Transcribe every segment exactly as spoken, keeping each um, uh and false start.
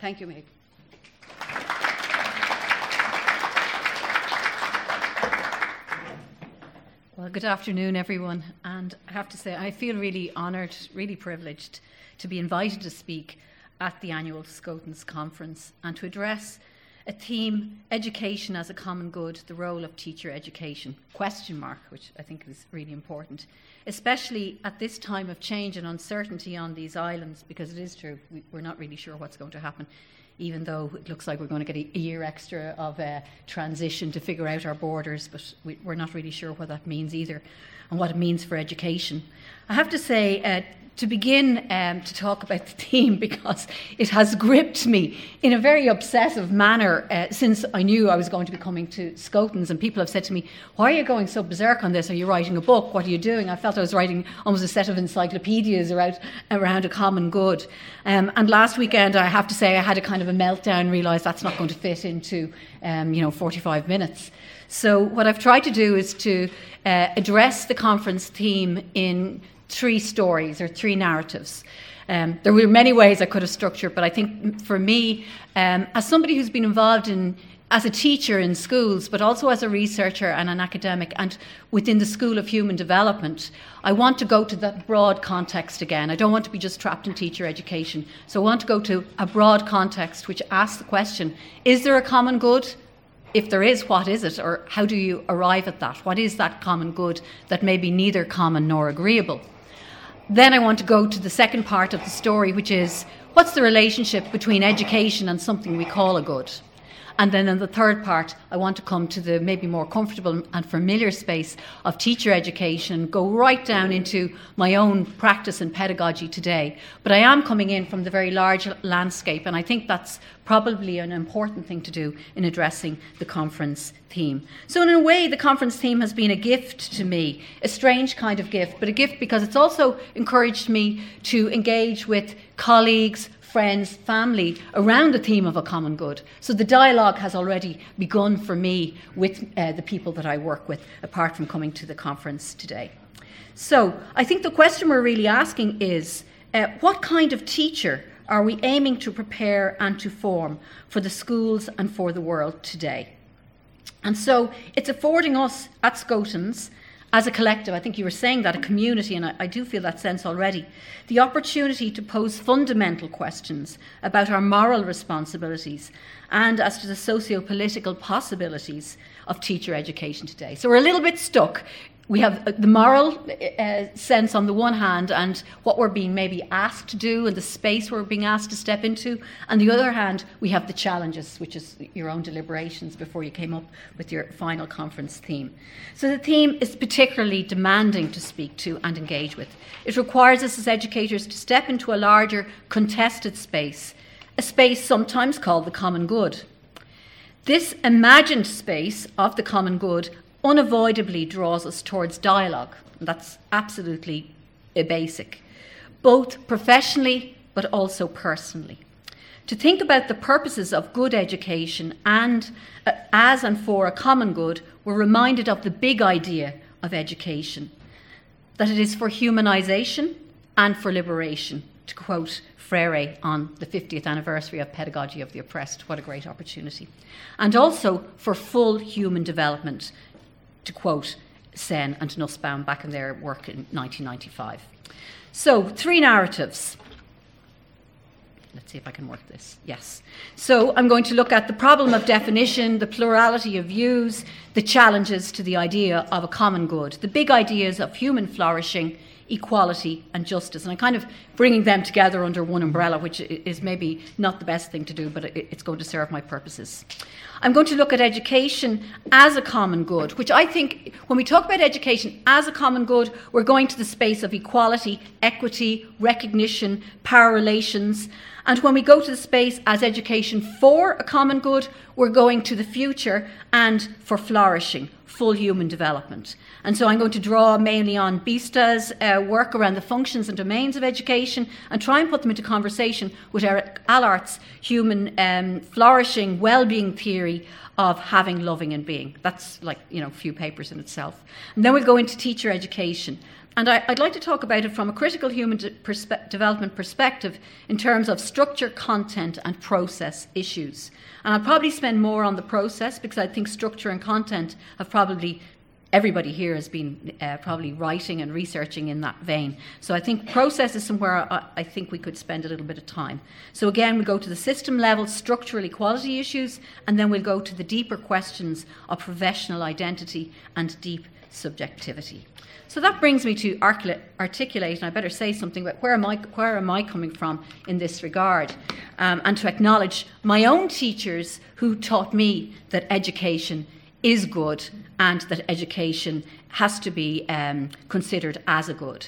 Thank you, Meg. Well, good afternoon, everyone. And I have to say, I feel really honoured, really privileged to be invited to speak at the annual Scotans Conference and to address a theme, education as a common good, the role of teacher education, question mark, which I think is really important, especially at this time of change and uncertainty on these islands, because it is true, we, we're not really sure what's going to happen, even though it looks like we're going to get a, a year extra of uh, transition to figure out our borders, but we, we're not really sure what that means either and what it means for education. I have to say, uh, to begin um, to talk about the theme, because it has gripped me in a very obsessive manner uh, since I knew I was going to be coming to Scotans, and people have said to me, why are you going so berserk on this? Are you writing a book? What are you doing? I felt I was writing almost a set of encyclopedias around, around a common good. Um, and last weekend, I have to say, I had a kind of a meltdown, realised that's not going to fit into um, you know, forty-five minutes. So what I've tried to do is to uh, address the conference theme in three stories or three narratives. Um, there were many ways I could have structured, but I think for me, um, as somebody who's been involved in, as a teacher in schools, but also as a researcher and an academic and within the School of Human Development, I want to go to that broad context again. I don't want to be just trapped in teacher education. So I want to go to a broad context which asks the question, is there a common good? If there is, what is it? Or how do you arrive at that? What is that common good that may be neither common nor agreeable? Then I want to go to the second part of the story, which is, what's the relationship between education and something we call a good? And then in the third part, I want to come to the maybe more comfortable and familiar space of teacher education, go right down into my own practice and pedagogy today. But I am coming in from the very large landscape, and I think that's probably an important thing to do in addressing the conference theme. So in a way, the conference theme has been a gift to me, a strange kind of gift, but a gift because it's also encouraged me to engage with colleagues, friends, family around the theme of a common good. So the dialogue has already begun for me with uh, the people that I work with, apart from coming to the conference today. So I think the question we're really asking is, uh, what kind of teacher are we aiming to prepare and to form for the schools and for the world today? And so it's affording us at Scotans, as a collective, I think you were saying that, a community, and I, I do feel that sense already, the opportunity to pose fundamental questions about our moral responsibilities and as to the socio-political possibilities of teacher education today. So we're a little bit stuck. We have the moral uh, sense on the one hand, and what we're being maybe asked to do and the space we're being asked to step into. On the other hand, we have the challenges, which is your own deliberations before you came up with your final conference theme. So the theme is particularly demanding to speak to and engage with. It requires us as educators to step into a larger contested space, a space sometimes called the common good. This imagined space of the common good unavoidably draws us towards dialogue. And that's absolutely a basic, both professionally but also personally. To think about the purposes of good education and uh, as and for a common good, we're reminded of the big idea of education, that it is for humanisation and for liberation, to quote Freire on the fiftieth anniversary of Pedagogy of the Oppressed. What a great opportunity. And also for full human development, to quote Sen and Nussbaum back in their work in nineteen ninety-five. So, three narratives. Let's see if I can work this. Yes. So I'm going to look at the problem of definition, the plurality of views, the challenges to the idea of a common good, the big ideas of human flourishing, equality and justice. And I'm kind of bringing them together under one umbrella, which is maybe not the best thing to do, but it's going to serve my purposes. I'm going to look at education as a common good, which I think when we talk about education as a common good, we're going to the space of equality, equity, recognition, power relations. And when we go to the space as education for a common good, we're going to the future and for flourishing, full human development. And so I'm going to draw mainly on Bista's uh, work around the functions and domains of education and try and put them into conversation with Eric Allart's human um, flourishing, well-being theory of having, loving and being. That's like, you know, a few papers in itself. And then we'll go into teacher education. And I, I'd like to talk about it from a critical human de- perspe- development perspective in terms of structure, content, and process issues. And I'll probably spend more on the process because I think structure and content have probably, everybody here has been uh, probably writing and researching in that vein. So I think process is somewhere I, I think we could spend a little bit of time. So again, we'll go to the system level structural equality issues, and then we'll go to the deeper questions of professional identity and deep subjectivity. So that brings me to articulate, and I better say something about where am I, where am I coming from in this regard, um, and to acknowledge my own teachers who taught me that education is good and that education has to be um, considered as a good.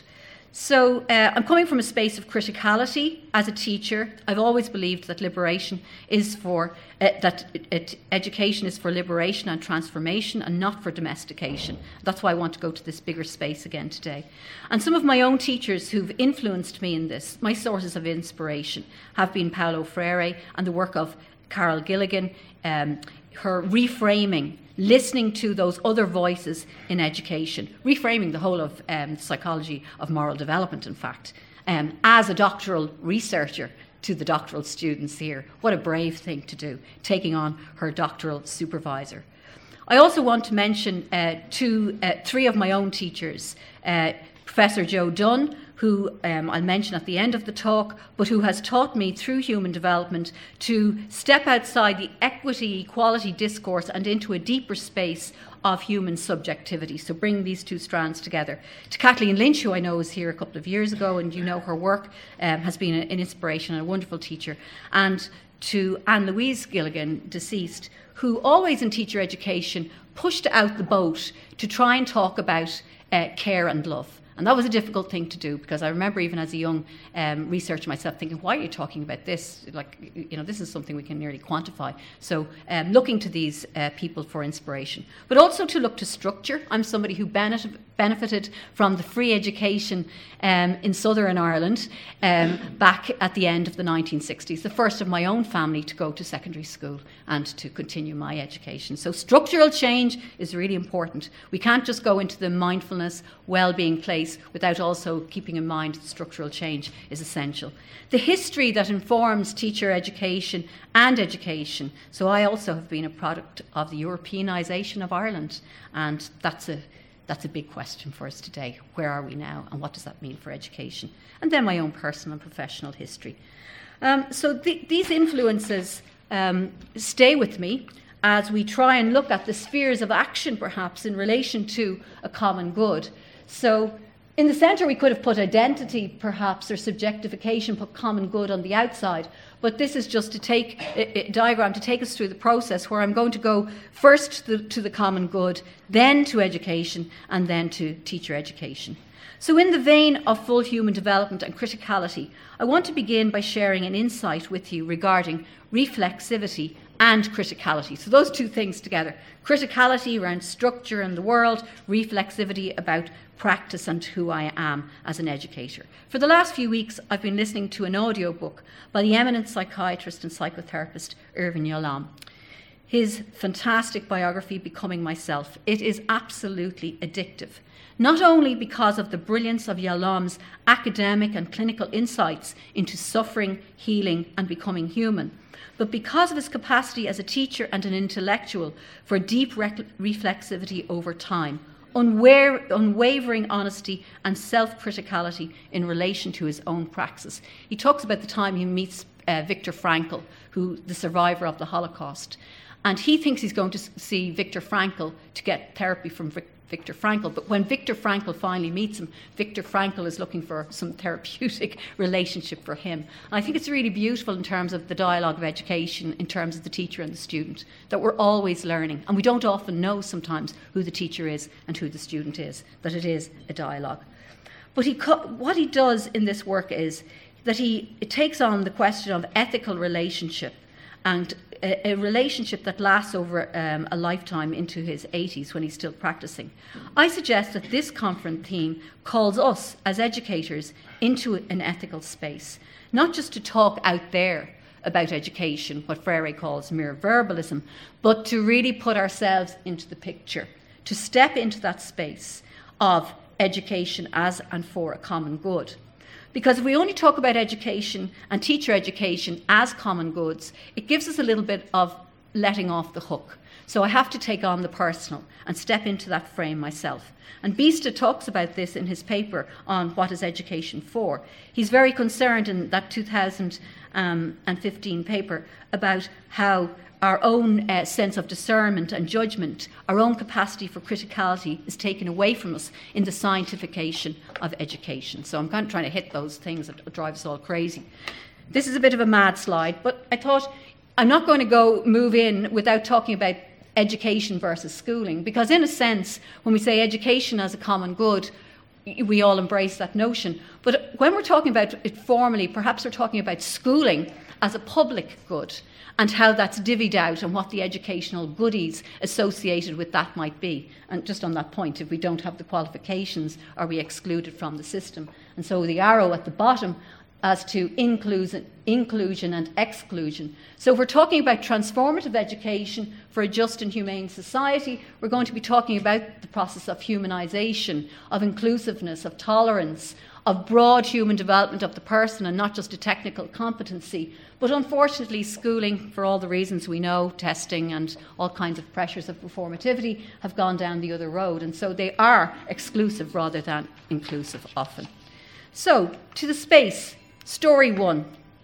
So uh, I'm coming from a space of criticality as a teacher. I've always believed that liberation is for, uh, that it, it, education is for liberation and transformation and not for domestication. That's why I want to go to this bigger space again today. And some of my own teachers who've influenced me in this, my sources of inspiration, have been Paulo Freire and the work of Carol Gilligan, um, her reframing, listening to those other voices in education, reframing the whole of um, psychology of moral development, in fact, um, as a doctoral researcher to the doctoral students here. What a brave thing to do, taking on her doctoral supervisor. I also want to mention uh, two, uh, three of my own teachers, uh, Professor Joe Dunn, who um, I'll mention at the end of the talk, but who has taught me through human development to step outside the equity, equality discourse and into a deeper space of human subjectivity. So bring these two strands together. To Kathleen Lynch, who I know was here a couple of years ago, and you know her work um, has been an inspiration and a wonderful teacher. And to Anne-Louise Gilligan, deceased, who always in teacher education pushed out the boat to try and talk about uh, care and love. And that was a difficult thing to do, because I remember even as a young um, researcher myself thinking, why are you talking about this? Like, you know, this is something we can nearly quantify. So um, looking to these uh, people for inspiration. But also to look to structure. I'm somebody who benefit, benefited from the free education um, in Southern Ireland um, back at the end of the nineteen sixties, the first of my own family to go to secondary school and to continue my education. So structural change is really important. We can't just go into the mindfulness, well-being place without also keeping in mind that structural change is essential. The history that informs teacher education and education. So I also have been a product of the Europeanisation of Ireland, and that's a that's a big question for us today. Where are we now, and what does that mean for education? And then my own personal and professional history. Um, so th- these influences um, stay with me as we try and look at the spheres of action, perhaps, in relation to a common good. So in the centre, we could have put identity, perhaps, or subjectification, put common good on the outside. But this is just to take a, a diagram to take us through the process where I'm going to go first to the, to the common good, then to education, and then to teacher education. So in the vein of full human development and criticality, I want to begin by sharing an insight with you regarding reflexivity and criticality. So those two things together. Criticality around structure and the world, reflexivity about practice and who I am as an educator. For the last few weeks, I've been listening to an audiobook by the eminent psychiatrist and psychotherapist Irvin Yalom. His fantastic biography, Becoming Myself. It is absolutely addictive. Not only because of the brilliance of Yalom's academic and clinical insights into suffering, healing, and becoming human, but because of his capacity as a teacher and an intellectual for deep rec- reflexivity over time, unwa- unwavering honesty and self-criticality in relation to his own praxis. He talks about the time he meets uh, Viktor Frankl, who the survivor of the Holocaust, and he thinks he's going to see Viktor Frankl to get therapy from Viktor Viktor Frankl, but when Viktor Frankl finally meets him, Viktor Frankl is looking for some therapeutic relationship for him. And I think it's really beautiful in terms of the dialogue of education, in terms of the teacher and the student, that we're always learning, and we don't often know sometimes who the teacher is and who the student is, that it is a dialogue. But he co- what he does in this work is that he it takes on the question of ethical relationship, and a, a relationship that lasts over um, a lifetime into his eighties when he's still practicing. I suggest that this conference theme calls us as educators into an ethical space, not just to talk out there about education, what Freire calls mere verbalism, but to really put ourselves into the picture, to step into that space of education as and for a common good. Because if we only talk about education and teacher education as common goods, it gives us a little bit of letting off the hook. So I have to take on the personal and step into that frame myself. And Bista talks about this in his paper on what is education for. He's very concerned in that two thousand fifteen paper about how our own uh, sense of discernment and judgment, our own capacity for criticality is taken away from us in the scientification of education. So I'm kind of trying to hit those things that drive us all crazy. This is a bit of a mad slide, but I thought I'm not going to go move in without talking about education versus schooling, because in a sense, when we say education as a common good, we all embrace that notion. But when we're talking about it formally, perhaps we're talking about schooling as a public good and how that's divvied out and what the educational goodies associated with that might be. And just on that point, if we don't have the qualifications, are we excluded from the system? And so the arrow at the bottom as to inclusion, inclusion and exclusion. So if we're talking about transformative education for a just and humane society, we're going to be talking about the process of humanisation, of inclusiveness, of tolerance, of broad human development of the person and not just a technical competency. But unfortunately, schooling, for all the reasons we know, testing and all kinds of pressures of performativity, have gone down the other road. And so they are exclusive rather than inclusive often. So, to the space. Story one,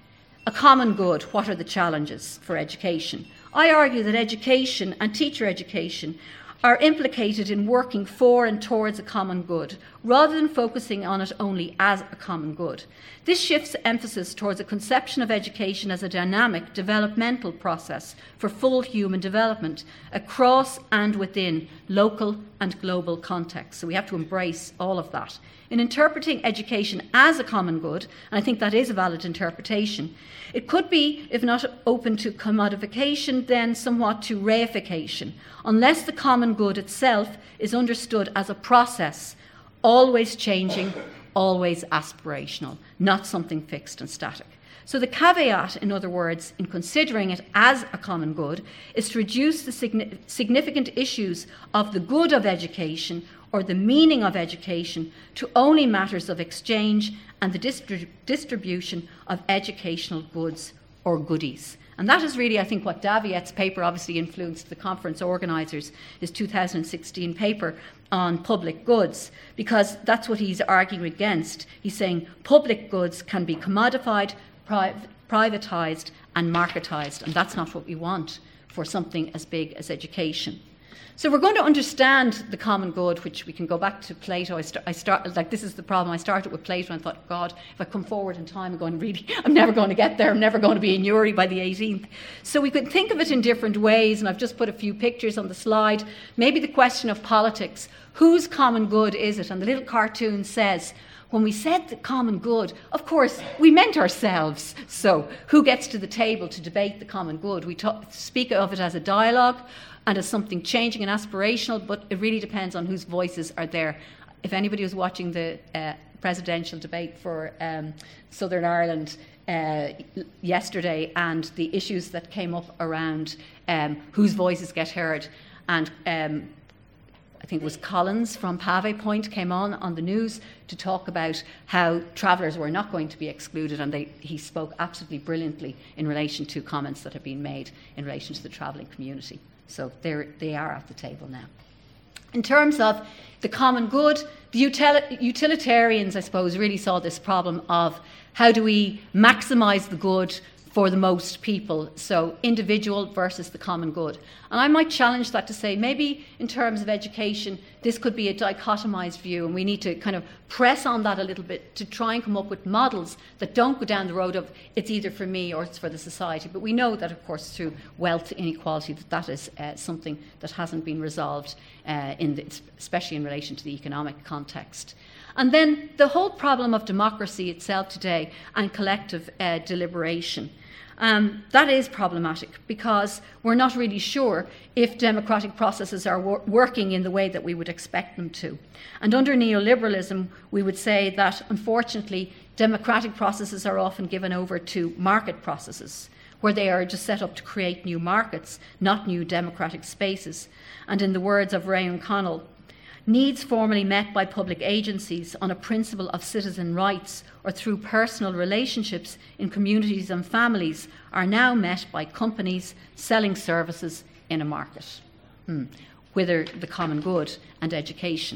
a common good. What are the challenges for education? I argue that education and teacher education are implicated in working for and towards a common good, rather than focusing on it only as a common good. This shifts emphasis towards a conception of education as a dynamic, developmental process for full human development across and within local and global contexts. So we have to embrace all of that. In interpreting education as a common good, and I think that is a valid interpretation, it could be, if not open to commodification, then somewhat to reification, unless the common good itself is understood as a process, always changing, always aspirational, not something fixed and static. So the caveat, in other words, in considering it as a common good, is to reduce the signi- significant issues of the good of education or the meaning of education to only matters of exchange and the distri- distribution of educational goods or goodies. And that is really, I think, what Daviette's paper obviously influenced the conference organisers, his two thousand sixteen paper on public goods, because that's what he's arguing against. He's saying public goods can be commodified, pri- privatised and marketised, and that's not what we want for something as big as education. So we're going to understand the common good, which we can go back to Plato. I, st- I start like this is the problem. I started with Plato and I thought, God, if I come forward in time, I'm going to really, I'm never going to get there. I'm never going to be in Uri by the eighteenth. So we could think of it in different ways, and I've just put a few pictures on the slide. Maybe the question of politics: whose common good is it? And the little cartoon says, when we said the common good, of course, we meant ourselves. So who gets to the table to debate the common good? We talk, speak of it as a dialogue and as something changing and aspirational, but it really depends on whose voices are there. If anybody was watching the uh, presidential debate for um, Southern Ireland uh, yesterday and the issues that came up around um, whose voices get heard, and um, I think it was Collins from Pave Point came on on the news to talk about how travellers were not going to be excluded, and they, he spoke absolutely brilliantly in relation to comments that have been made in relation to the travelling community. So they are at the table now. In terms of the common good, the util- utilitarians, I suppose, really saw this problem of how do we maximise the good for the most people, so individual versus the common good. And I might challenge that to say maybe in terms of education this could be a dichotomised view, and we need to kind of press on that a little bit to try and come up with models that don't go down the road of it's either for me or it's for the society. But we know that, of course, through wealth inequality, that that is uh, something that hasn't been resolved, uh, in the, especially in relation to the economic context. And then the whole problem of democracy itself today and collective uh, deliberation. Um, that is problematic because we're not really sure if democratic processes are wor- working in the way that we would expect them to. And under neoliberalism, we would say that, unfortunately, democratic processes are often given over to market processes, where they are just set up to create new markets, not new democratic spaces. And in the words of Ray O'Connell, Needs formerly met by public agencies on a principle of citizen rights or through personal relationships in communities and families are now met by companies selling services in a market, hmm. whither the common good and education.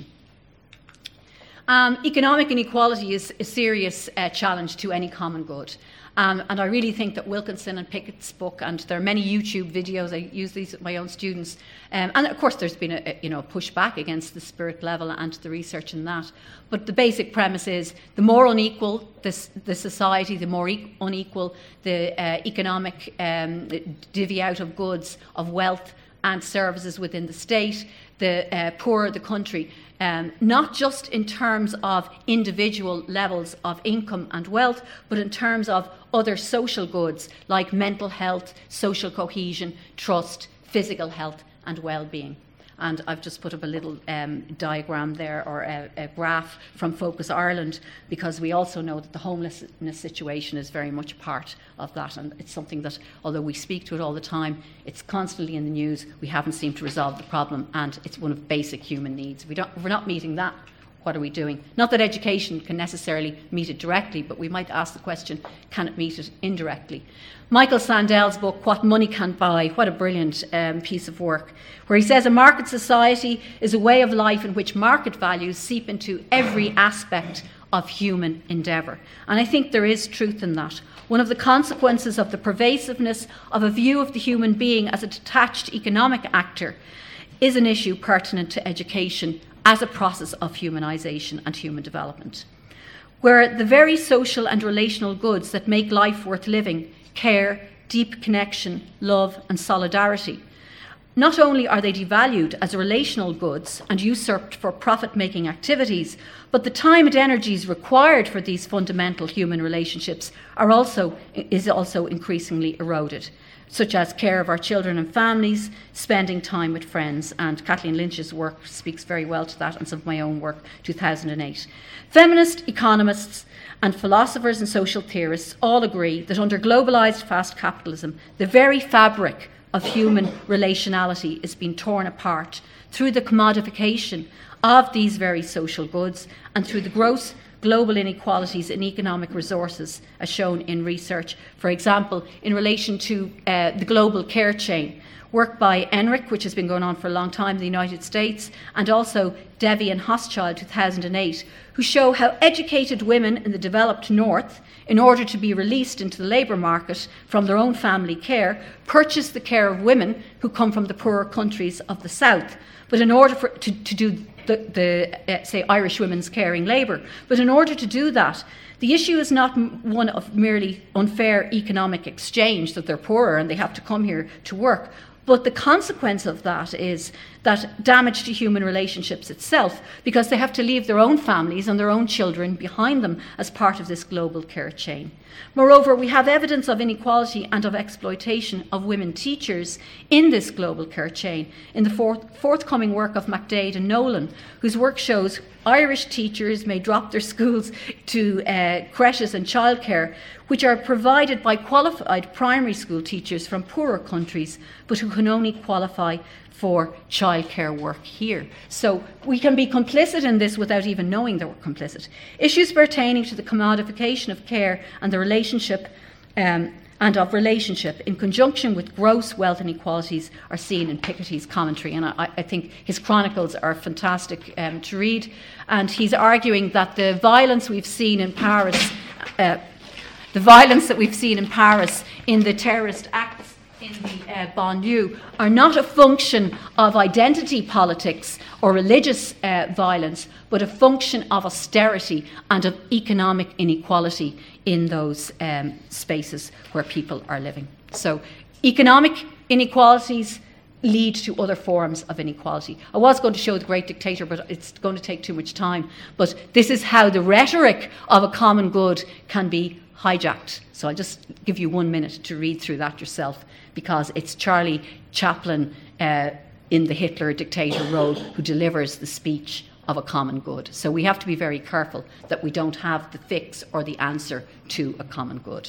Um, economic inequality is a serious uh, challenge to any common good. Um, and I really think that Wilkinson and Pickett's book, and there are many YouTube videos, I use these with my own students, um, and of course there's been a, a you know, pushback against the Spirit level and the research in that. But the basic premise is the more unequal this, the society, the more e- unequal the uh, economic um, divvy out of goods, of wealth and services within the state, the uh, poorer the country. Um, not just in terms of individual levels of income and wealth, but in terms of other social goods like mental health, social cohesion, trust, physical health and well-being. And I've just put up a little um, diagram there, or a, a graph from Focus Ireland, because we also know that the homelessness situation is very much part of that. And it's something that, although we speak to it all the time, it's constantly in the news. We haven't seemed to resolve the problem, and it's one of basic human needs. We don't, if we're not meeting that, what are we doing? Not that education can necessarily meet it directly, but we might ask the question, can it meet it indirectly? Michael Sandel's book, What Money Can't Buy, what a brilliant um, piece of work, where he says a market society is a way of life in which market values seep into every aspect of human endeavour. And I think there is truth in that. One of the consequences of the pervasiveness of a view of the human being as a detached economic actor is an issue pertinent to education as a process of humanisation and human development, where the very social and relational goods that make life worth living, care, deep connection, love and solidarity, not only are they devalued as relational goods and usurped for profit-making activities, but the time and energies required for these fundamental human relationships are also, is also increasingly eroded, such as care of our children and families, spending time with friends. And Kathleen Lynch's work speaks very well to that, and some of my own work, two thousand eight. Feminist economists and philosophers and social theorists all agree that under globalised fast capitalism, the very fabric of human relationality is being torn apart through the commodification of these very social goods and through the gross global inequalities in economic resources, as shown in research. For example, in relation to uh, the global care chain, work by Enric, which has been going on for a long time in the United States, and also Devi and Hochschild, two thousand eight, who show how educated women in the developed north, in order to be released into the labour market from their own family care, purchase the care of women who come from the poorer countries of the south. But in order for, to, to do the, the uh, say, Irish women's caring labour, but in order to do that, the issue is not one of merely unfair economic exchange, that they're poorer and they have to come here to work, but the consequence of that is that damage to human relationships itself, because they have to leave their own families and their own children behind them as part of this global care chain. Moreover, we have evidence of inequality and of exploitation of women teachers in this global care chain in the forth- forthcoming work of MacDade and Nolan, whose work shows Irish teachers may drop their schools to uh, creches and childcare, which are provided by qualified primary school teachers from poorer countries, but who can only qualify for childcare work here. So we can be complicit in this without even knowing that we're complicit. Issues pertaining to the commodification of care and the relationship um, and of relationship in conjunction with gross wealth inequalities are seen in Piketty's commentary, and I, I think his chronicles are fantastic um, to read. And he's arguing that the violence we've seen in Paris, uh, the violence that we've seen in Paris in the terrorist acts in the uh, banlieue are not a function of identity politics or religious uh, violence, but a function of austerity and of economic inequality in those um, spaces where people are living. So economic inequalities lead to other forms of inequality. I was going to show The Great Dictator, but it's going to take too much time. But this is how the rhetoric of a common good can be hijacked. So I'll just give you one minute to read through that yourself, because it's Charlie Chaplin uh, in the Hitler dictator role who delivers the speech of a common good. So we have to be very careful that we don't have the fix or the answer to a common good.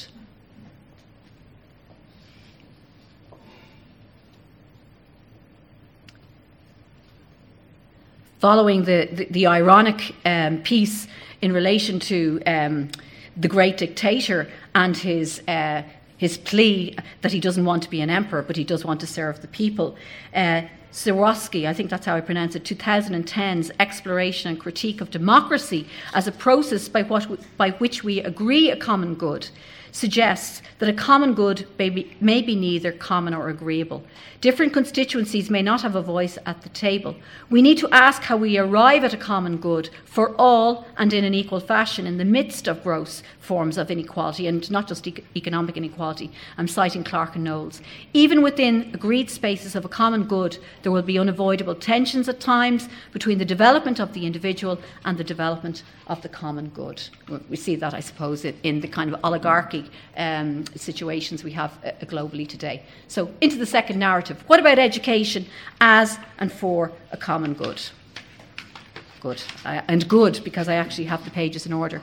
following the, the, the ironic um, piece in relation to um, the great dictator and his uh, his plea that he doesn't want to be an emperor, but he does want to serve the people. Uh, Swarovski, I think that's how I pronounce it, twenty ten's exploration and critique of democracy as a process by, what, by which we agree a common good, suggests that a common good may be, may be neither common or agreeable. Different constituencies may not have a voice at the table. We need to ask how we arrive at a common good for all and in an equal fashion in the midst of gross forms of inequality, and not just e- economic inequality. I'm citing Clark and Knowles. Even within agreed spaces of a common good, there will be unavoidable tensions at times between the development of the individual and the development of the common good. We see that, I suppose, in the kind of oligarchy um, situations we have uh, globally today. So, into the second narrative. What about education as and for a common good? Good. I, and good, because I actually have the pages in order.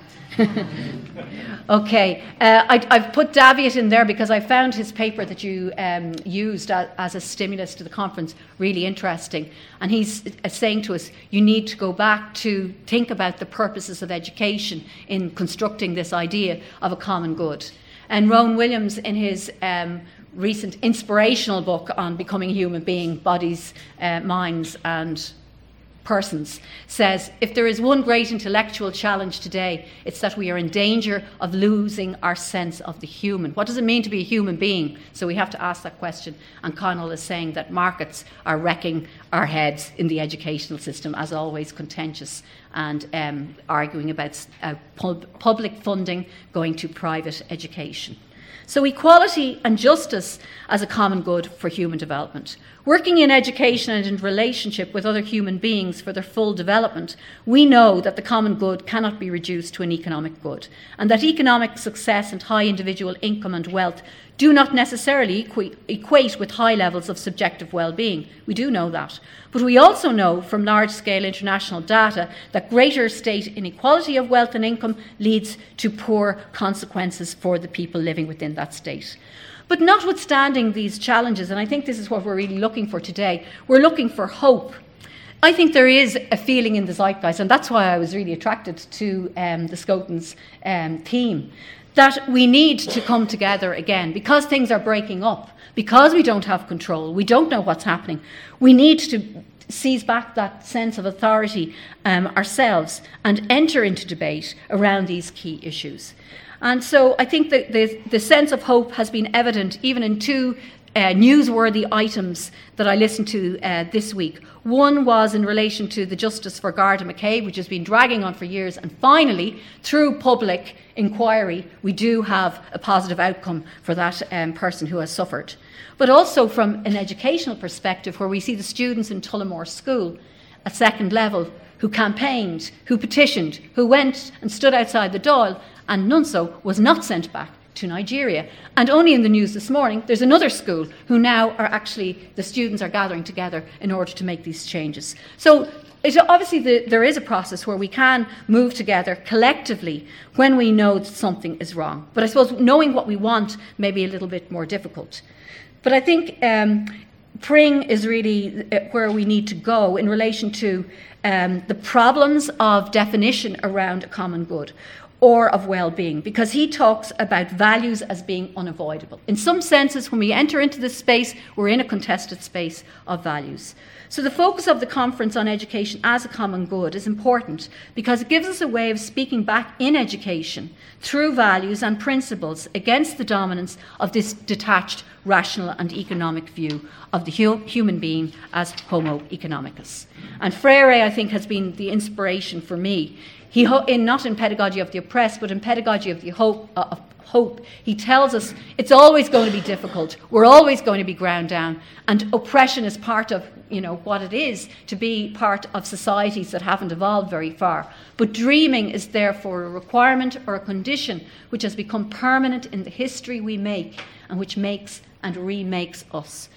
Okay. Uh, I, I've put Davitt in there because I found his paper that you um, used as, as a stimulus to the conference really interesting. And he's uh, saying to us, you need to go back to think about the purposes of education in constructing this idea of a common good. And Rowan Williams, in his um, recent inspirational book on becoming a human being, bodies, uh, minds and persons, says, if there is one great intellectual challenge today, it's that we are in danger of losing our sense of the human. What does it mean to be a human being? So we have to ask that question. And Connell is saying that markets are wrecking our heads in the educational system, as always contentious, and um, arguing about uh, pub- public funding going to private education. So equality and justice as a common good for human development. Working in education and in relationship with other human beings for their full development, we know that the common good cannot be reduced to an economic good, and that economic success and high individual income and wealth do not necessarily equate, equate with high levels of subjective well-being. We do know that. But we also know from large-scale international data that greater state inequality of wealth and income leads to poor consequences for the people living within that state. But notwithstanding these challenges, and I think this is what we're really looking for today, we're looking for hope. I think there is a feeling in the zeitgeist, and that's why I was really attracted to um, the Scotons um, theme, that we need to come together again because things are breaking up, because we don't have control, we don't know what's happening. We need to seize back that sense of authority um, ourselves and enter into debate around these key issues. And so I think that the, the sense of hope has been evident even in two uh, newsworthy items that I listened to uh, this week. One was in relation to the justice for Garda McCabe, which has been dragging on for years, and finally, through public inquiry, we do have a positive outcome for that um, person who has suffered. But also from an educational perspective, where we see the students in Tullamore School at second level who campaigned, who petitioned, who went and stood outside the Dáil, and Nunso was not sent back to Nigeria. And only in the news this morning, there's another school who now are actually, the students are gathering together in order to make these changes. So it, obviously the, there is a process where we can move together collectively when we know that something is wrong. But I suppose knowing what we want may be a little bit more difficult. But I think um, Pring is really where we need to go in relation to um, the problems of definition around a common good or of well-being, because he talks about values as being unavoidable. In some senses, when we enter into this space, we're in a contested space of values. So the focus of the conference on education as a common good is important because it gives us a way of speaking back in education through values and principles against the dominance of this detached, rational and economic view of the hu- human being as Homo economicus. And Freire, I think, has been the inspiration for me. He, in, not in Pedagogy of the Oppressed, but in Pedagogy of the Hope, uh, of Hope, he tells us it's always going to be difficult. We're always going to be ground down. And oppression is part of, you know, what it is to be part of societies that haven't evolved very far. But dreaming is therefore a requirement or a condition which has become permanent in the history we make and which makes and remakes us.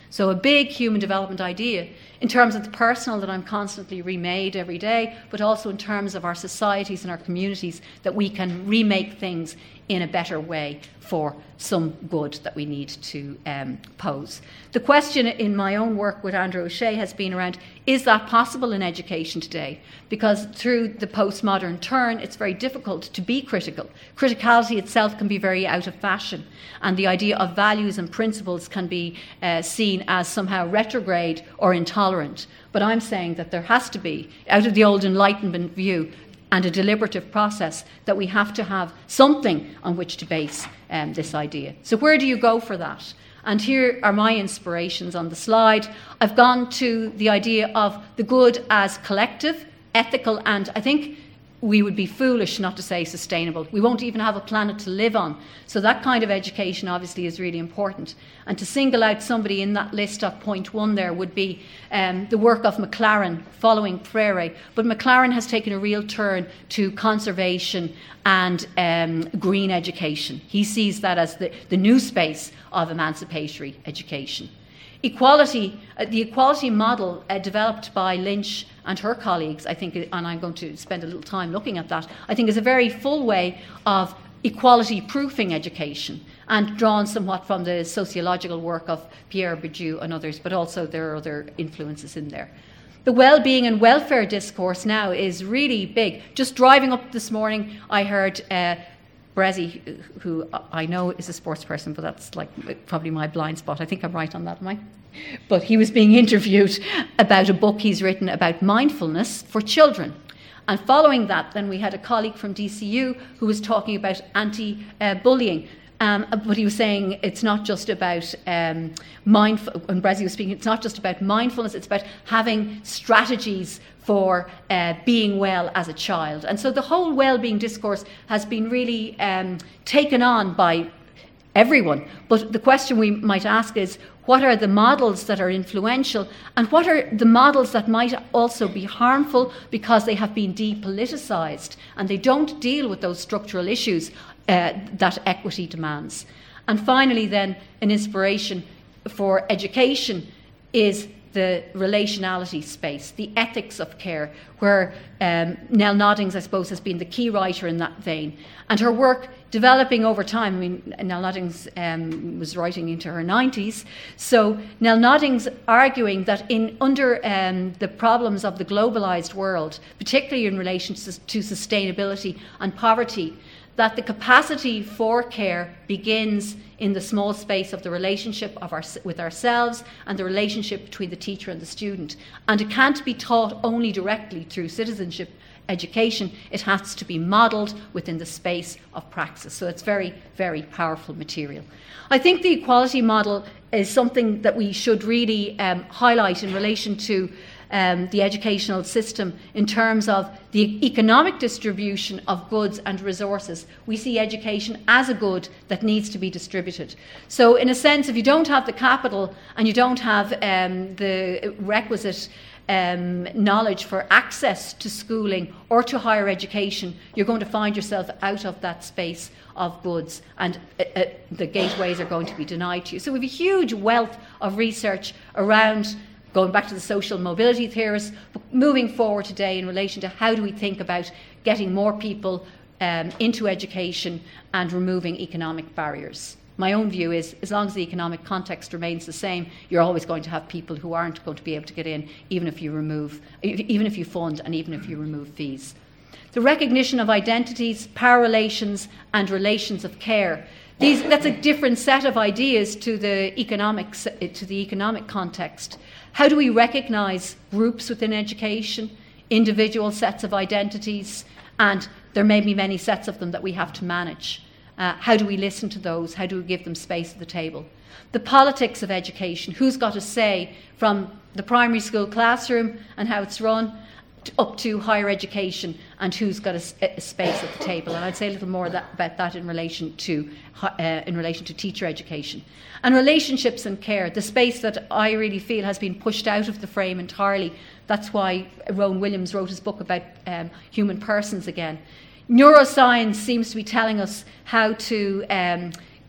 So a big human development idea in terms of the personal, that I'm constantly remade every day, but also in terms of our societies and our communities, that we can remake things in a better way for some good that we need to um, pose. The question in my own work with Andrew O'Shea has been around, is that possible in education today? Because through the postmodern turn, it's very difficult to be critical. Criticality itself can be very out of fashion, and the idea of values and principles can be uh, seen as somehow retrograde or intolerant. But I'm saying that there has to be, out of the old Enlightenment view, and a deliberative process, that we have to have something on which to base um, this idea. So where do you go for that? And here are my inspirations on the slide. I've gone to the idea of the good as collective, ethical, and I think we would be foolish not to say sustainable. We won't even have a planet to live on. So that kind of education obviously is really important. And to single out somebody in that list of point one there would be um, the work of Maclaren following Freire. But Maclaren has taken a real turn to conservation and um, green education. He sees that as the, the new space of emancipatory education. Equality, uh, the equality model uh, developed by Lynch and her colleagues, I think, and I'm going to spend a little time looking at that, I think is a very full way of equality proofing education, and drawn somewhat from the sociological work of Pierre Bourdieu and others, but also there are other influences in there. The well-being and welfare discourse now is really big. Just driving up this morning, I heard uh, Brezzi, who I know is a sports person, but that's like probably my blind spot. I think I'm right on that, am I? But he was being interviewed about a book he's written about mindfulness for children. And following that, then we had a colleague from D C U who was talking about anti-bullying. Um, but he was saying it's not just about um, mindful, when Brezzi was speaking, it's not just about mindfulness, it's about having strategies for uh, being well as a child. And so the whole well-being discourse has been really um, taken on by everyone. But the question we might ask is, what are the models that are influential, and what are the models that might also be harmful because they have been depoliticised and they don't deal with those structural issues uh, that equity demands? And finally then, an inspiration for education is the relationality space, the ethics of care, where um, Nell Noddings, I suppose, has been the key writer in that vein. And her work developing over time, I mean, Nell Noddings um, was writing into her nineties, so Nell Noddings arguing that in under um, the problems of the globalised world, particularly in relation to, to sustainability and poverty, that the capacity for care begins in the small space of the relationship of our, with ourselves and the relationship between the teacher and the student. And it can't be taught only directly through citizenship education. It has to be modelled within the space of praxis. So it's very, very powerful material. I think the equality model is something that we should really um, highlight in relation to Um, the educational system in terms of the economic distribution of goods and resources. We see education as a good that needs to be distributed. So in a sense, if you don't have the capital and you don't have um, the requisite um, knowledge for access to schooling or to higher education, you're going to find yourself out of that space of goods, and uh, uh, the gateways are going to be denied to you. So we have a huge wealth of research around, going back to the social mobility theorists, but moving forward today in relation to how do we think about getting more people um, into education and removing economic barriers. My own view is, as long as the economic context remains the same, you're always going to have people who aren't going to be able to get in, even if you remove, even if you fund and even if you remove fees. The recognition of identities, power relations, and relations of care. These, that's a different set of ideas to the economic, to the economic context. How do we recognise groups within education, individual sets of identities, and there may be many sets of them that we have to manage? Uh, how do we listen to those? How do we give them space at the table? The politics of education, who's got a say from the primary school classroom and how it's run, up to higher education and who's got a, a space at the table. And I'd say a little more that, about that in relation to uh, in relation to teacher education. And relationships and care, the space that I really feel has been pushed out of the frame entirely. That's why Rowan Williams wrote his book about um, human persons again. Neuroscience seems to be telling us how to um,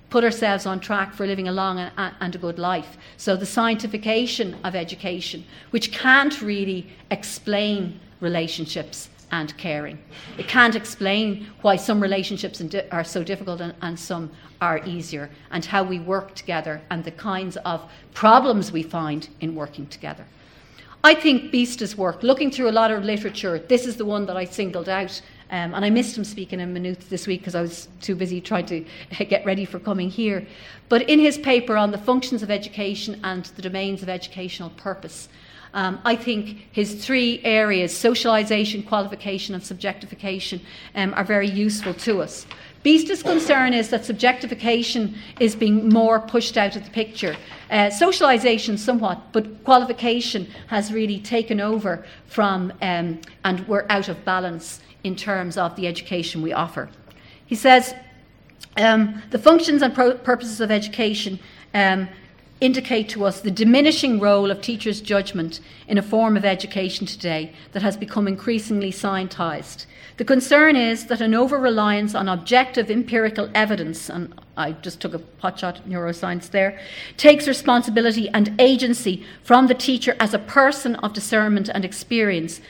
put ourselves on track for living a long and, and a good life. So the scientification of education, which can't really explain relationships and caring. It can't explain why some relationships are so difficult and, and some are easier, and how we work together and the kinds of problems we find in working together. I think Bísta's work, looking through a lot of literature, this is the one that I singled out, um, and I missed him speaking in Maynooth this week because I was too busy trying to get ready for coming here. But in his paper on the functions of education and the domains of educational purpose, Um, I think his three areas, socialisation, qualification and subjectification, um, are very useful to us. Bísta's concern is that subjectification is being more pushed out of the picture. Uh, socialisation somewhat, but qualification has really taken over from, um, and we're out of balance in terms of the education we offer. He says, um, the functions and pro- purposes of education um, indicate to us the diminishing role of teachers' judgment in a form of education today that has become increasingly scientised. The concern is that an over-reliance on objective empirical evidence, and I just took a potshot at neuroscience there, takes responsibility and agency from the teacher as a person of discernment and experience